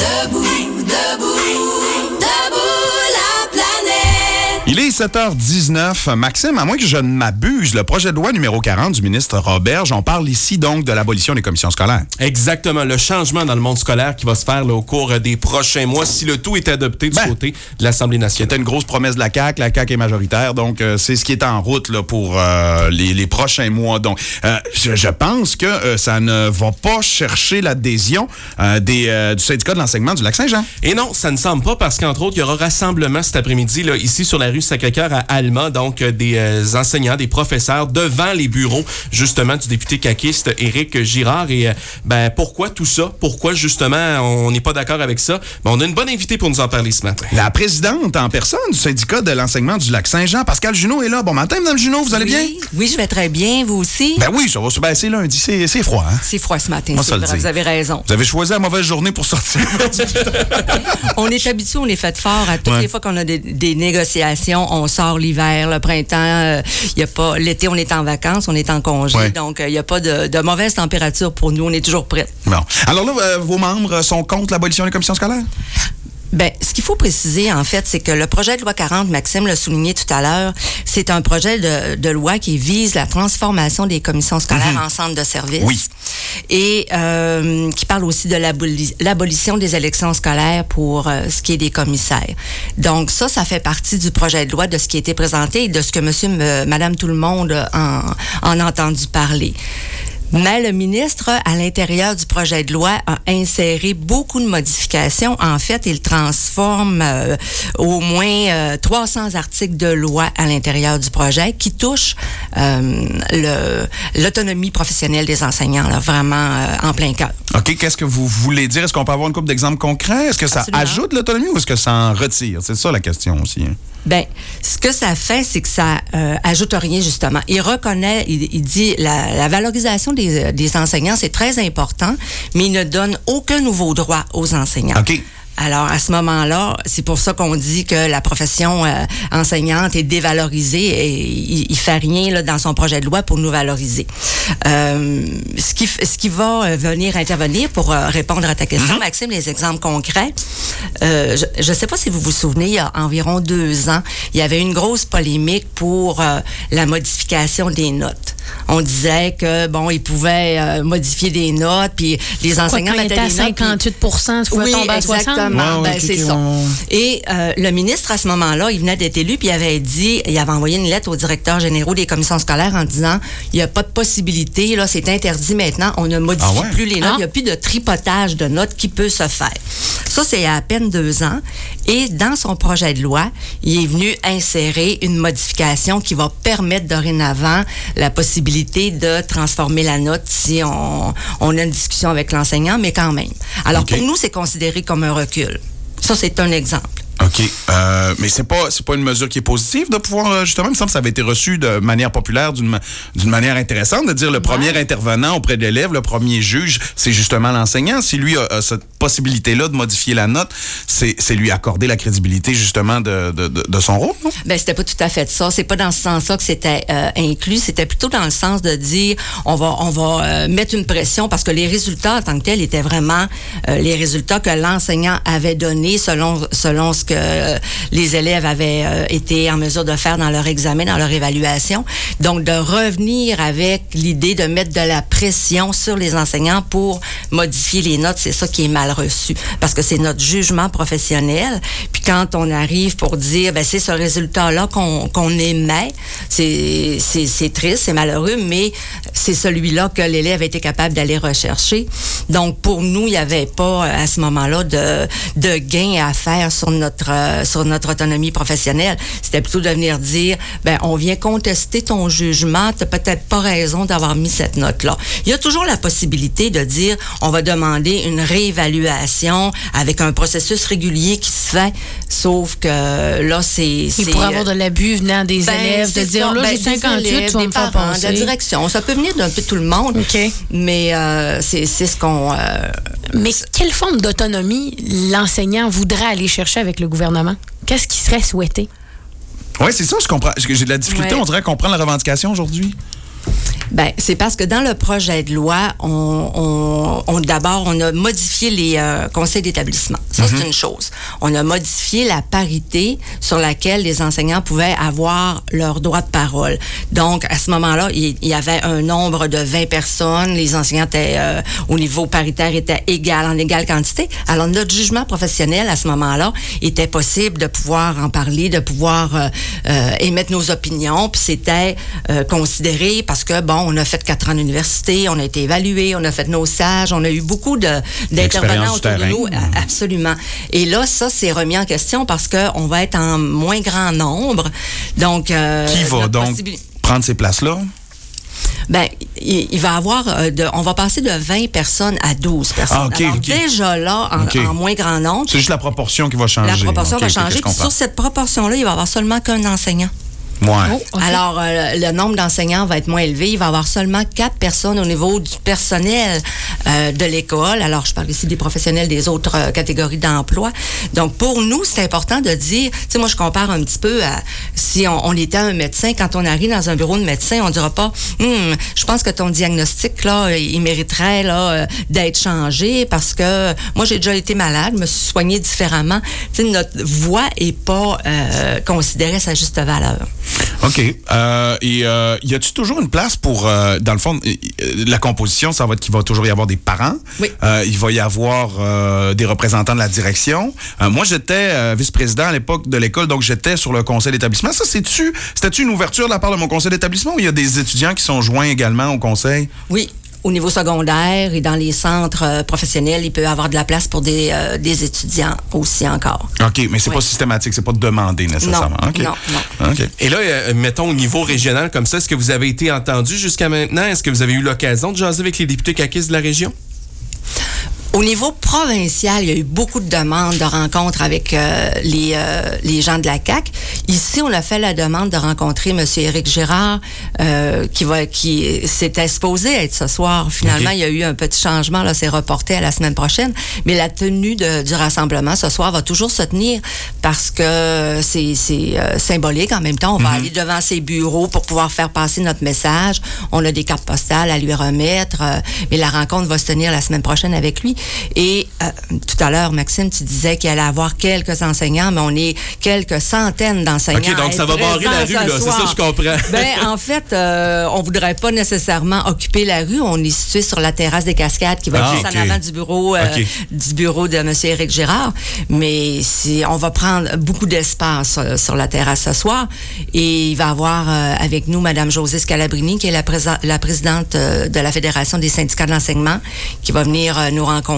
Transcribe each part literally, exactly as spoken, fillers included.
debout, debout, debout la planète. Il est sept heures dix-neuf. Maxime, à moins que je ne m'abuse, le projet de loi numéro quarante du ministre Roberge, on parle ici donc de l'abolition des commissions scolaires. Exactement, le changement dans le monde scolaire qui va se faire là, au cours des prochains mois si le tout est adopté du ben, côté de l'Assemblée nationale. C'était une grosse promesse de la C A Q. La C A Q est majoritaire, donc euh, c'est ce qui est en route là, pour euh, les, les prochains mois. Donc, euh, je, je pense que euh, ça ne va pas chercher l'adhésion euh, des, euh, du syndicat de l'enseignement du Lac-Saint-Jean. Et non, ça ne semble pas parce qu'entre autres, il y aura rassemblement cet après-midi là, ici sur la rue Sacré-Cœur à Alma, donc euh, des euh, enseignants, des professeurs devant les bureaux justement du député caquiste Éric Girard. Et euh, ben pourquoi tout ça? Pourquoi justement on n'est pas d'accord avec ça? Ben, on a une bonne invitée pour nous en parler ce matin. La présidente en personne du syndicat de l'enseignement du Lac-Saint-Jean, Pascale Junot, est là. Bon matin, Mme Junot, vous allez oui, bien? Oui, je vais très bien. Vous aussi? Ben oui, ça va. Ben, c'est lundi, c'est, c'est froid. Hein? C'est froid ce matin, Moi, c'est vrai, vous avez raison. Vous avez choisi la mauvaise journée pour sortir. On est habitué, on est fait fort. À toutes ouais. les fois qu'on a des, des négociations, on sort l'hiver, le printemps, euh, y a pas, l'été, on est en vacances, on est en congé. Ouais. Donc, il euh, n'y a pas de, de mauvaise température pour nous. On est toujours prêts. Bon. Alors là, euh, vos membres sont contre l'abolition des commissions scolaires? Bien, ce qu'il faut préciser, en fait, c'est que le projet de loi quarante, Maxime l'a souligné tout à l'heure, c'est un projet de, de loi qui vise la transformation des commissions scolaires mm-hmm. en centres de services. Oui. Et euh, qui parle aussi de l'aboli- l'abolition des élections scolaires pour euh, ce qui est des commissaires. Donc ça, ça fait partie du projet de loi, de ce qui a été présenté et de ce que monsieur, m- madame, tout le monde en, en a entendu parler. Mais le ministre, à l'intérieur du projet de loi, a inséré beaucoup de modifications. En fait, il transforme euh, au moins euh, trois cents articles de loi à l'intérieur du projet qui touchent euh, le, l'autonomie professionnelle des enseignants, là, vraiment euh, en plein cœur. OK, qu'est-ce que vous voulez dire? Est-ce qu'on peut avoir une couple d'exemples concrets? Est-ce que ça Absolument. ajoute l'autonomie ou est-ce que ça en retire? C'est ça la question aussi. Hein? Ben, ce que ça fait, c'est que ça euh, ajoute rien, justement. Il reconnaît, il, il dit, la, la valorisation des, des enseignants, c'est très important, mais il ne donne aucun nouveau droit aux enseignants. OK. Alors, à ce moment-là, c'est pour ça qu'on dit que la profession euh, enseignante est dévalorisée et il, il fait rien là, dans son projet de loi pour nous valoriser. Euh, ce, qui, ce qui va venir intervenir pour euh, répondre à ta question, mm-hmm. Maxime, les exemples concrets, euh, je ne sais pas si vous vous souvenez, il y a environ deux ans, il y avait une grosse polémique pour euh, la modification des notes. On disait que, bon, ils pouvaient euh, modifier des notes, puis les enseignants mettaient des notes. cinquante-huit pour cent, tu pouvais oui, tomber à soixante. Exactement. Wow, ben, okay, c'est okay, ça. wow. Et euh, le ministre, à ce moment-là, il venait d'être élu, puis il avait dit, il avait envoyé une lettre aux directeurs généraux des commissions scolaires en disant, il n'y a pas de possibilité, là, c'est interdit maintenant, on ne modifie ah ouais? plus les notes, ah. il n'y a plus de tripotage de notes qui peut se faire. Ça, c'est il y a à peine deux ans. Et dans son projet de loi, il est venu insérer une modification qui va permettre dorénavant la possibilité de transformer la note si on, on a une discussion avec l'enseignant, mais quand même. Alors, okay. pour nous, c'est considéré comme un recul. Ça, c'est un exemple. OK. Euh, mais c'est pas c'est pas une mesure qui est positive de pouvoir, justement, il me semble que ça avait été reçu de manière populaire, d'une, d'une manière intéressante, de dire le premier ouais. intervenant auprès de l'élève, le premier juge, c'est justement l'enseignant. Si lui a, a cette possibilité-là de modifier la note, c'est, c'est lui accorder la crédibilité, justement, de, de, de, de son rôle, non? Bien, c'était pas tout à fait ça. C'est pas dans ce sens-là que c'était euh, inclus. C'était plutôt dans le sens de dire, on va, on va euh, mettre une pression parce que les résultats en tant que tels étaient vraiment euh, les résultats que l'enseignant avait donnés selon, selon ce que que les élèves avaient euh, été en mesure de faire dans leur examen, dans leur évaluation. Donc, de revenir avec l'idée de mettre de la pression sur les enseignants pour modifier les notes, c'est ça qui est mal reçu. Parce que c'est notre jugement professionnel. Puis quand on arrive pour dire, ben c'est ce résultat-là qu'on, qu'on émet, c'est, c'est, c'est triste, c'est malheureux, mais c'est celui-là que l'élève a été capable d'aller rechercher. Donc, pour nous, il n'y avait pas, à ce moment-là, de, de gain à faire sur notre Euh, sur notre autonomie professionnelle. C'était plutôt de venir dire, ben on vient contester ton jugement, t'as peut-être pas raison d'avoir mis cette note-là. Il y a toujours la possibilité de dire, on va demander une réévaluation avec un processus régulier qui se fait, sauf que là, c'est... Il c'est, pourrait avoir de l'abus venant des ben, élèves, de dire, ça, là, ben, j'ai cinquante-huit, élèves, tu vas me faire parents, passer. de la direction. Ça peut venir d'un peu tout le monde, okay. mais euh, c'est, c'est ce qu'on... Euh, mais quelle forme d'autonomie l'enseignant voudrait aller chercher avec le gouvernement? Qu'est-ce qui serait souhaité? Oui, c'est ça, je comprends. J'ai de la difficulté, ouais. on dirait, à comprendre la revendication aujourd'hui. Ben, c'est parce que dans le projet de loi, on, on, on d'abord, on a modifié les euh, conseils d'établissement. Ça, mm-hmm. c'est une chose. On a modifié la parité sur laquelle les enseignants pouvaient avoir leur droit de parole. Donc, à ce moment-là, il, il y avait un nombre de vingt personnes. Les enseignants étaient, euh, au niveau paritaire, étaient égales, en égale quantité. Alors, notre jugement professionnel, à ce moment-là, était possible de pouvoir en parler, de pouvoir euh, euh, émettre nos opinions. Puis c'était euh, considéré parce que, bon, on a fait quatre ans d'université, on a été évalué, on a fait nos stages, on a eu beaucoup de, d'intervenants autour de nous. Mmh. Absolument. Et là, ça, c'est remis en question parce qu'on va être en moins grand nombre. Donc, euh, qui va donc possibil... prendre ces places-là? Ben, il, il va avoir, euh, de, on va passer de vingt personnes à douze personnes. Ah, okay, Alors, okay. déjà là, en, okay. en moins grand nombre. C'est juste la proportion qui va changer. La proportion okay, va changer. Okay, sur cette proportion-là, il va y avoir seulement qu'un enseignant. Ouais. Oh, okay. Alors, euh, le nombre d'enseignants va être moins élevé. Il va y avoir seulement quatre personnes au niveau du personnel euh, de l'école. Alors, je parle ici des professionnels des autres euh, catégories d'emploi. Donc, pour nous, c'est important de dire, tu sais, moi, je compare un petit peu à si on, on était un médecin. Quand on arrive dans un bureau de médecin, on dira pas, hm, je pense que ton diagnostic, là, il mériterait, là, d'être changé parce que moi, j'ai déjà été malade, je me suis soignée différemment. Tu sais, notre voix est pas euh, considérée à sa juste valeur. OK. Euh, et euh, y a-tu toujours une place pour, euh, dans le fond, euh, la composition, ça va être qu'il va toujours y avoir des parents. Oui. Euh, il va y avoir euh, des représentants de la direction. Euh, moi, j'étais euh, vice-président à l'époque de l'école, donc j'étais sur le conseil d'établissement. Ça, c'est-tu, c'était-tu une ouverture de la part de mon conseil d'établissement ou il y a des étudiants qui sont joints également au conseil? Oui. Au niveau secondaire et dans les centres euh, professionnels, il peut y avoir de la place pour des, euh, des étudiants aussi encore. OK, mais c'est oui. pas systématique, c'est pas demandé nécessairement. Non, okay. non, non. Okay. Et là, euh, mettons au niveau régional comme ça, est-ce que vous avez été entendu jusqu'à maintenant? Est-ce que vous avez eu l'occasion de jaser avec les députés caquistes de la région? Au niveau provincial, il y a eu beaucoup de demandes de rencontres avec euh, les, euh, les gens de la C A Q. Ici, on a fait la demande de rencontrer M. Éric Girard, euh, qui va, qui s'était supposé être ce soir. Finalement, okay. il y a eu un petit changement, là, c'est reporté à la semaine prochaine. Mais la tenue de, du rassemblement ce soir va toujours se tenir parce que c'est, c'est euh, symbolique. En même temps, on va mm-hmm. aller devant ses bureaux pour pouvoir faire passer notre message. On a des cartes postales à lui remettre, euh, mais la rencontre va se tenir la semaine prochaine avec lui. Et euh, tout à l'heure, Maxime, tu disais qu'il allait avoir quelques enseignants, mais on est quelques centaines d'enseignants. OK, donc ça va barrer la rue, là, c'est ça, je comprends. Ben, en fait, euh, on voudrait pas nécessairement occuper la rue. On est situé sur la terrasse des Cascades qui va ah, être juste okay. en avant du bureau, euh, okay. du bureau de M. Éric Girard. Mais si, on va prendre beaucoup d'espace euh, sur la terrasse ce soir. Et il va y avoir euh, avec nous Mme Josée Scalabrini, qui est la, présa- la présidente euh, de la Fédération des syndicats de l'enseignement, qui va venir euh, nous rencontrer.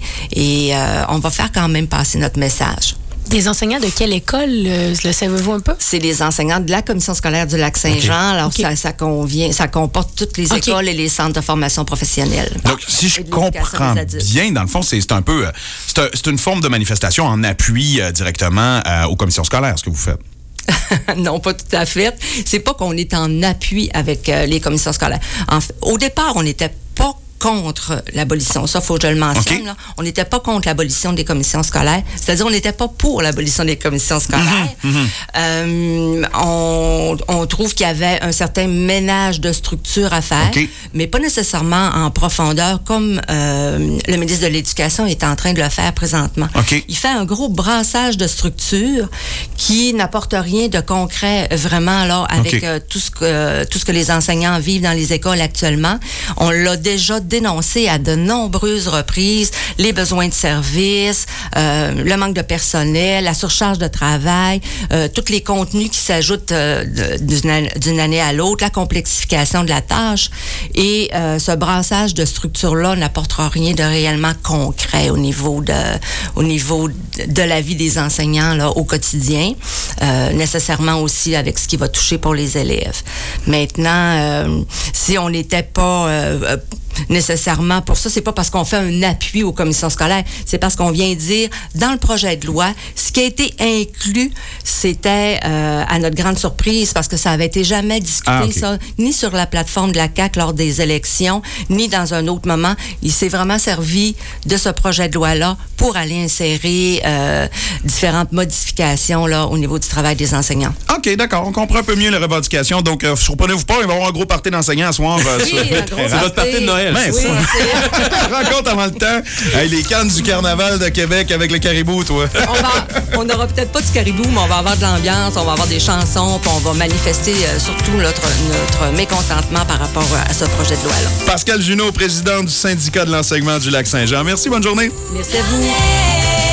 Et euh, on va faire quand même passer notre message. Des enseignants de quelle école, euh, le savez-vous un peu? C'est des enseignants de la commission scolaire du Lac-Saint-Jean. Okay. Alors, okay. Ça, ça, convient, ça comporte toutes les okay. écoles et les centres de formation professionnelle. Donc, si je comprends bien, dans le fond, c'est, c'est un peu... C'est, un, c'est une forme de manifestation en appui euh, directement euh, aux commissions scolaires, ce que vous faites. Non, pas tout à fait. C'est pas qu'on est en appui avec euh, les commissions scolaires. En fait, au départ, on n'était pas contre l'abolition. Ça, il faut que je le mentionne. Okay. Là. On n'était pas contre l'abolition des commissions scolaires. C'est-à-dire, on n'était pas pour l'abolition des commissions scolaires. Mm-hmm. Euh, on, on trouve qu'il y avait un certain ménage de structure à faire, okay. mais pas nécessairement en profondeur, comme euh, le ministre de l'Éducation est en train de le faire présentement. Okay. Il fait un gros brassage de structures qui n'apporte rien de concret, vraiment, là, avec okay. euh, tout ce que, euh, tout ce que les enseignants vivent dans les écoles actuellement. On l'a déjà dénoncé à de nombreuses reprises, les besoins de services, euh, le manque de personnel, la surcharge de travail, euh, tous les contenus qui s'ajoutent euh, d'une, d'une année à l'autre, la complexification de la tâche. Et euh, ce brassage de structures-là n'apportera rien de réellement concret au niveau de, au niveau de la vie des enseignants là, au quotidien, euh, nécessairement aussi avec ce qui va toucher pour les élèves. Maintenant, euh, si on n'était pas... Euh, nécessairement pour ça. C'est pas parce qu'on fait un appui aux commissions scolaires. C'est parce qu'on vient dire, dans le projet de loi, ce qui a été inclus, c'était, euh, à notre grande surprise, parce que ça avait été jamais discuté, Ah, okay. ça, ni sur la plateforme de la C A Q lors des élections, ni dans un autre moment. Il s'est vraiment servi de ce projet de loi-là pour aller insérer euh, différentes modifications là, au niveau du travail des enseignants. OK, d'accord. On comprend un peu mieux les revendications. Donc, euh, surprenez-vous pas, il va y avoir un gros party d'enseignants à soir. Euh, Oui, sur- un gros C'est votre party de Noël. Ben, Oui, ça. c'est- Rencontre avant le temps. Hey, les cannes du carnaval de Québec avec le caribou, toi. on va, on n'aura peut-être pas du caribou, mais on va avoir de l'ambiance, on va avoir des chansons, puis on va manifester euh, surtout notre, notre mécontentement par rapport à ce projet de loi-là. Pascal Junot, président du syndicat de l'enseignement du Lac-Saint-Jean. Merci, bonne journée. Merci à vous. Planète.